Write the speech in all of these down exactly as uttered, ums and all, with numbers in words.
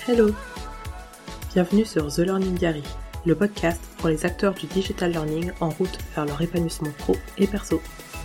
Hello! Bienvenue sur The Learning Diary, le podcast pour les acteurs du digital learning en route vers leur épanouissement pro et perso.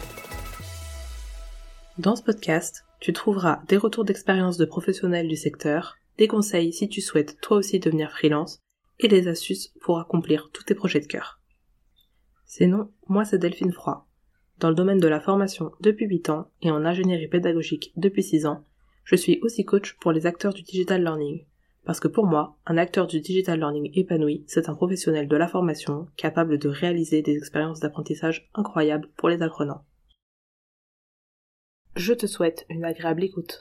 Dans ce podcast, tu trouveras des retours d'expérience de professionnels du secteur, des conseils si tu souhaites toi aussi devenir freelance et des astuces pour accomplir tous tes projets de cœur. Sinon, moi c'est Delphine Froid. Dans le domaine de la formation depuis huit ans et en ingénierie pédagogique depuis six ans, je suis aussi coach pour les acteurs du digital learning. Parce que pour moi, un acteur du digital learning épanoui, c'est un professionnel de la formation capable de réaliser des expériences d'apprentissage incroyables pour les apprenants. Je te souhaite une agréable écoute.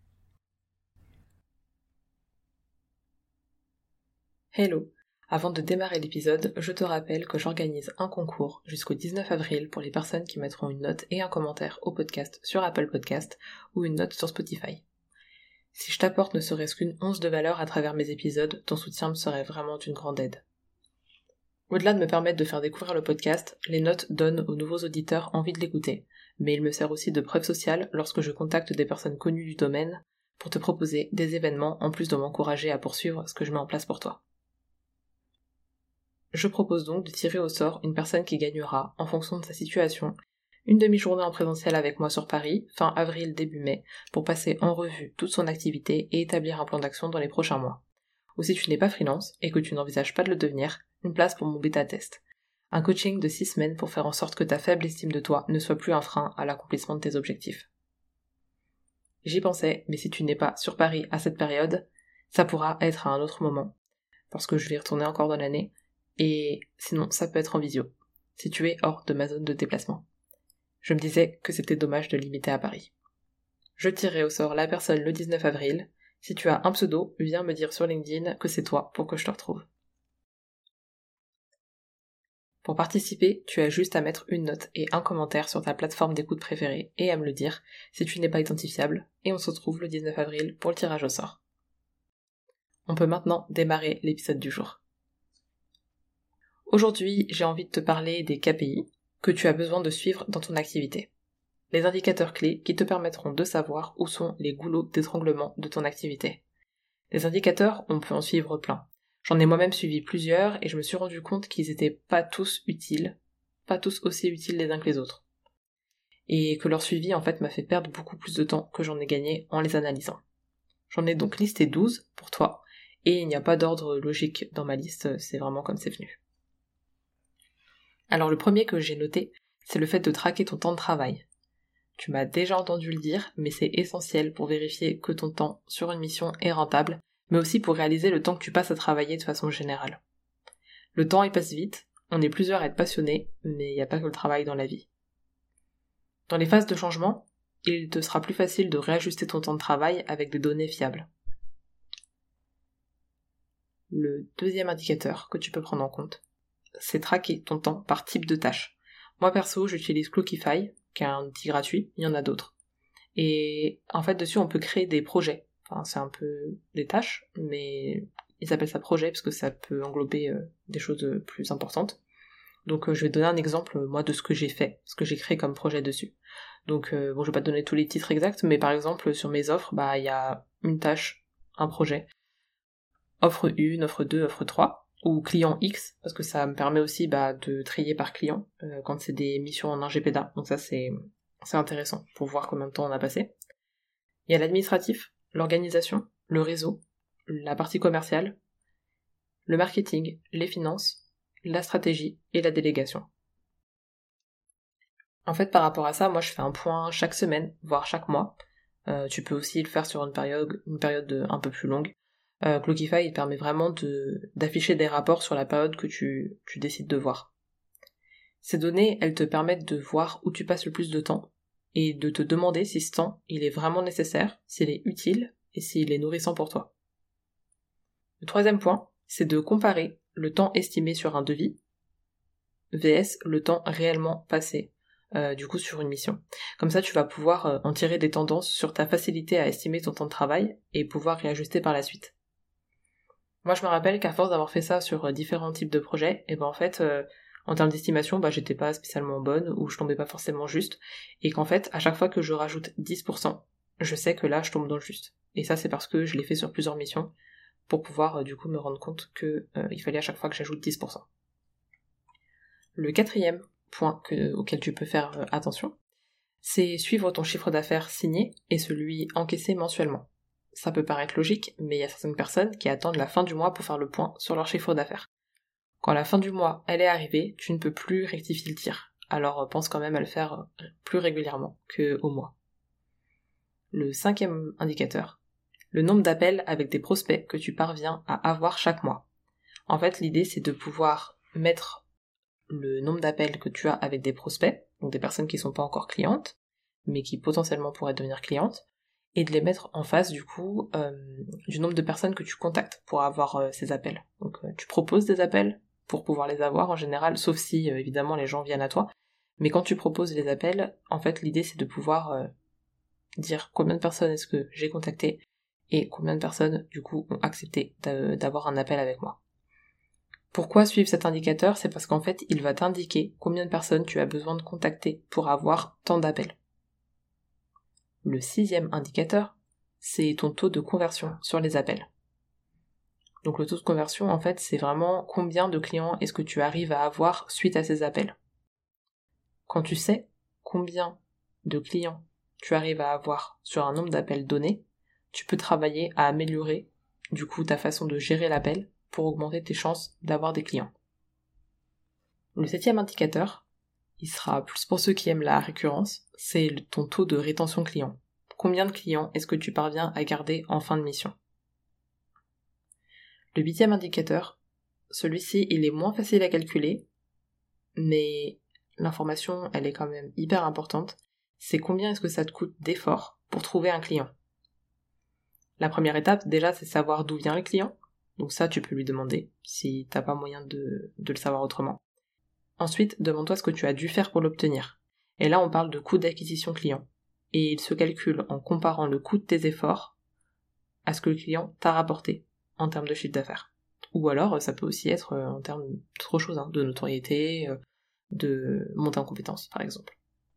Hello! Avant de démarrer l'épisode, je te rappelle que j'organise un concours jusqu'au dix-neuf avril pour les personnes qui mettront une note et un commentaire au podcast sur Apple Podcast ou une note sur Spotify. Si je t'apporte ne serait-ce qu'une once de valeur à travers mes épisodes, ton soutien me serait vraiment d'une grande aide. Au-delà de me permettre de faire découvrir le podcast, les notes donnent aux nouveaux auditeurs envie de l'écouter, mais il me sert aussi de preuve sociale lorsque je contacte des personnes connues du domaine pour te proposer des événements en plus de m'encourager à poursuivre ce que je mets en place pour toi. Je propose donc de tirer au sort une personne qui gagnera, en fonction de sa situation, une demi-journée en présentiel avec moi sur Paris, fin avril, début mai, pour passer en revue toute son activité et établir un plan d'action dans les prochains mois. Ou si tu n'es pas freelance et que tu n'envisages pas de le devenir, une place pour mon bêta-test. Un coaching de six semaines pour faire en sorte que ta faible estime de toi ne soit plus un frein à l'accomplissement de tes objectifs. J'y pensais, mais si tu n'es pas sur Paris à cette période, ça pourra être à un autre moment, parce que je vais y retourner encore dans l'année, et sinon ça peut être en visio, si tu es hors de ma zone de déplacement. Je me disais que c'était dommage de limiter à Paris. Je tirerai au sort la personne le dix-neuf avril. Si tu as un pseudo, viens me dire sur LinkedIn que c'est toi pour que je te retrouve. Pour participer, tu as juste à mettre une note et un commentaire sur ta plateforme d'écoute préférée et à me le dire si tu n'es pas identifiable, et on se retrouve le dix-neuf avril pour le tirage au sort. On peut maintenant démarrer l'épisode du jour. Aujourd'hui, j'ai envie de te parler des K P I que tu as besoin de suivre dans ton activité. Les indicateurs clés qui te permettront de savoir où sont les goulots d'étranglement de ton activité. Les indicateurs, on peut en suivre plein. J'en ai moi-même suivi plusieurs et je me suis rendu compte qu'ils étaient pas tous utiles, pas tous aussi utiles les uns que les autres. Et que leur suivi en fait m'a fait perdre beaucoup plus de temps que j'en ai gagné en les analysant. J'en ai donc listé douze pour toi, et il n'y a pas d'ordre logique dans ma liste, c'est vraiment comme c'est venu. Alors le premier que j'ai noté, c'est le fait de traquer ton temps de travail. Tu m'as déjà entendu le dire, mais c'est essentiel pour vérifier que ton temps sur une mission est rentable, mais aussi pour réaliser le temps que tu passes à travailler de façon générale. Le temps il passe vite, on est plusieurs à être passionnés, mais il n'y a pas que le travail dans la vie. Dans les phases de changement, il te sera plus facile de réajuster ton temps de travail avec des données fiables. Le deuxième indicateur que tu peux prendre en compte, c'est traquer ton temps par type de tâche. Moi perso, j'utilise Clockify, qui est un outil gratuit, il y en a d'autres. Et en fait, dessus, on peut créer des projets. Enfin, c'est un peu des tâches, mais ils appellent ça projet parce que ça peut englober euh, des choses plus importantes. Donc euh, je vais te donner un exemple, moi, de ce que j'ai fait, ce que j'ai créé comme projet dessus. Donc, euh, bon, je vais pas te donner tous les titres exacts, mais par exemple, sur mes offres, bah, il y a une tâche, un projet. Offre un, offre deux, offre trois. Ou client X, parce que ça me permet aussi bah, de trier par client euh, quand c'est des missions en ingé péda. Donc ça c'est, c'est intéressant pour voir combien de temps on a passé. Il y a l'administratif, l'organisation, le réseau, la partie commerciale, le marketing, les finances, la stratégie et la délégation. En fait par rapport à ça, moi je fais un point chaque semaine, voire chaque mois. Euh, tu peux aussi le faire sur une période, une période un peu plus longue. Euh, Clockify, il permet vraiment de, d'afficher des rapports sur la période que tu, tu décides de voir. Ces données, elles te permettent de voir où tu passes le plus de temps et de te demander si ce temps, il est vraiment nécessaire, s'il est utile et s'il est nourrissant pour toi. Le troisième point, c'est de comparer le temps estimé sur un devis versus le temps réellement passé, euh, du coup sur une mission. Comme ça, tu vas pouvoir euh, en tirer des tendances sur ta facilité à estimer ton temps de travail et pouvoir réajuster par la suite. Moi, je me rappelle qu'à force d'avoir fait ça sur différents types de projets, et ben en fait, euh, en termes d'estimation, bah j'étais pas spécialement bonne ou je tombais pas forcément juste, et qu'en fait, à chaque fois que je rajoute dix pour cent, je sais que là, je tombe dans le juste. Et ça, c'est parce que je l'ai fait sur plusieurs missions, pour pouvoir euh, du coup me rendre compte que euh, il fallait à chaque fois que j'ajoute dix pour cent. Le quatrième point que, auquel tu peux faire euh, attention, c'est suivre ton chiffre d'affaires signé et celui encaissé mensuellement. Ça peut paraître logique, mais il y a certaines personnes qui attendent la fin du mois pour faire le point sur leur chiffre d'affaires. Quand la fin du mois, elle est arrivée, tu ne peux plus rectifier le tir. Alors pense quand même à le faire plus régulièrement qu'au mois. Le cinquième indicateur, le nombre d'appels avec des prospects que tu parviens à avoir chaque mois. En fait, l'idée c'est de pouvoir mettre le nombre d'appels que tu as avec des prospects, donc des personnes qui sont pas encore clientes, mais qui potentiellement pourraient devenir clientes, et de les mettre en face du coup euh, du nombre de personnes que tu contactes pour avoir euh, ces appels. Donc euh, tu proposes des appels pour pouvoir les avoir en général, sauf si euh, évidemment les gens viennent à toi, mais quand tu proposes les appels, en fait l'idée c'est de pouvoir euh, dire combien de personnes est-ce que j'ai contacté et combien de personnes du coup ont accepté d'avoir un appel avec moi. Pourquoi suivre cet indicateur? C'est parce qu'en fait il va t'indiquer combien de personnes tu as besoin de contacter pour avoir tant d'appels. Le sixième indicateur, c'est ton taux de conversion sur les appels. Donc le taux de conversion, en fait, c'est vraiment combien de clients est-ce que tu arrives à avoir suite à ces appels. Quand tu sais combien de clients tu arrives à avoir sur un nombre d'appels donné, tu peux travailler à améliorer, du coup, ta façon de gérer l'appel pour augmenter tes chances d'avoir des clients. Le septième indicateur, il sera plus pour ceux qui aiment la récurrence, c'est ton taux de rétention client. Combien de clients est-ce que tu parviens à garder en fin de mission? Le huitième indicateur, celui-ci il est moins facile à calculer, mais l'information elle est quand même hyper importante, c'est combien est-ce que ça te coûte d'efforts pour trouver un client. La première étape déjà c'est savoir d'où vient le client, donc ça tu peux lui demander si t'as pas moyen de, de le savoir autrement. Ensuite, demande-toi ce que tu as dû faire pour l'obtenir. Et là, on parle de coût d'acquisition client. Et il se calcule en comparant le coût de tes efforts à ce que le client t'a rapporté en termes de chiffre d'affaires. Ou alors, ça peut aussi être en termes d'autres choses, hein, de notoriété, de montée en compétences, par exemple.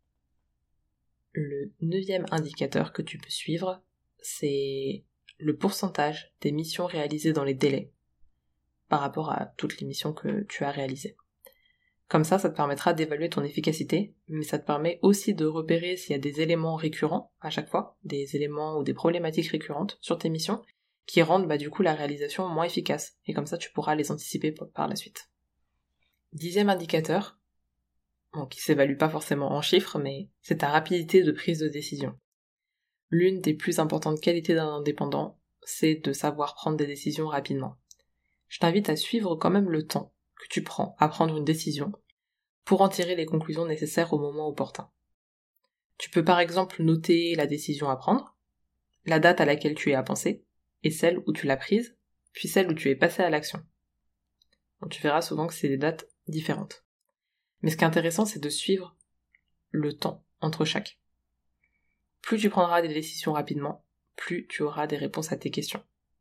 Le neuvième indicateur que tu peux suivre, c'est le pourcentage des missions réalisées dans les délais par rapport à toutes les missions que tu as réalisées. Comme ça, ça te permettra d'évaluer ton efficacité, mais ça te permet aussi de repérer s'il y a des éléments récurrents à chaque fois, des éléments ou des problématiques récurrentes sur tes missions, qui rendent bah, du coup la réalisation moins efficace, et comme ça tu pourras les anticiper par la suite. Dixième indicateur, bon, qui s'évalue pas forcément en chiffres, mais c'est ta rapidité de prise de décision. L'une des plus importantes qualités d'un indépendant, c'est de savoir prendre des décisions rapidement. Je t'invite à suivre quand même le temps que tu prends à prendre une décision pour en tirer les conclusions nécessaires au moment opportun. Tu peux par exemple noter la décision à prendre, la date à laquelle tu y as pensé, et celle où tu l'as prise, puis celle où tu es passé à l'action. Donc tu verras souvent que c'est des dates différentes. Mais ce qui est intéressant, c'est de suivre le temps entre chaque. Plus tu prendras des décisions rapidement, plus tu auras des réponses à tes questions.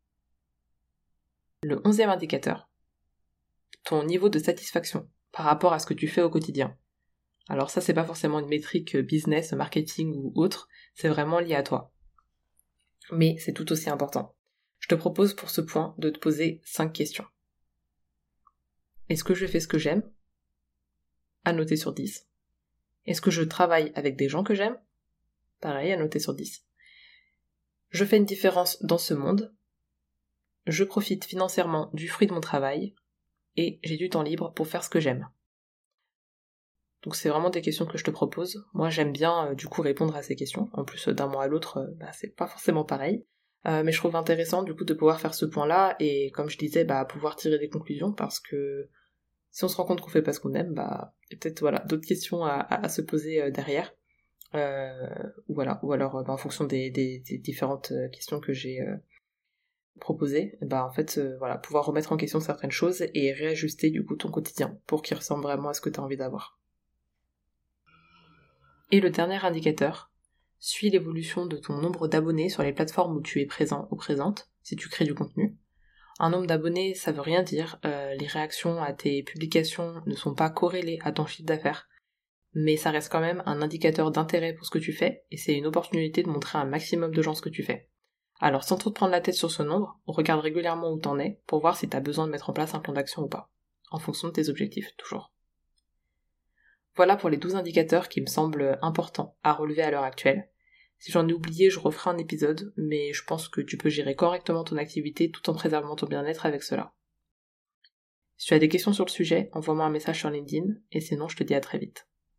Le onzième indicateur, ton niveau de satisfaction par rapport à ce que tu fais au quotidien. Alors ça, c'est pas forcément une métrique business, marketing ou autre, c'est vraiment lié à toi. Mais c'est tout aussi important. Je te propose pour ce point de te poser cinq questions. Est-ce que je fais ce que j'aime? À noter sur dix. Est-ce que je travaille avec des gens que j'aime? Pareil, à noter sur dix. Je fais une différence dans ce monde. Je profite financièrement du fruit de mon travail. Et j'ai du temps libre pour faire ce que j'aime. Donc c'est vraiment des questions que je te propose. Moi j'aime bien euh, du coup répondre à ces questions. En plus d'un mois à l'autre, euh, bah, c'est pas forcément pareil. Euh, mais je trouve intéressant du coup de pouvoir faire ce point-là et comme je disais, bah pouvoir tirer des conclusions parce que si on se rend compte qu'on fait pas ce qu'on aime, bah il y a peut-être voilà d'autres questions à, à, à se poser euh, derrière. Euh, ou voilà, ou alors bah, en fonction des, des, des différentes questions que j'ai euh, proposées, bah en fait euh, voilà pouvoir remettre en question certaines choses et réajuster du coup ton quotidien pour qu'il ressemble vraiment à ce que tu as envie d'avoir. Et le dernier indicateur, suis l'évolution de ton nombre d'abonnés sur les plateformes où tu es présent ou présente, si tu crées du contenu. Un nombre d'abonnés, ça veut rien dire, euh, les réactions à tes publications ne sont pas corrélées à ton chiffre d'affaires, mais ça reste quand même un indicateur d'intérêt pour ce que tu fais, et c'est une opportunité de montrer à un maximum de gens ce que tu fais. Alors sans trop te prendre la tête sur ce nombre, regarde régulièrement où t'en es pour voir si t'as besoin de mettre en place un plan d'action ou pas, en fonction de tes objectifs, toujours. Voilà pour les douze indicateurs qui me semblent importants à relever à l'heure actuelle. Si j'en ai oublié, je referai un épisode, mais je pense que tu peux gérer correctement ton activité tout en préservant ton bien-être avec cela. Si tu as des questions sur le sujet, envoie-moi un message sur LinkedIn, et sinon je te dis à très vite.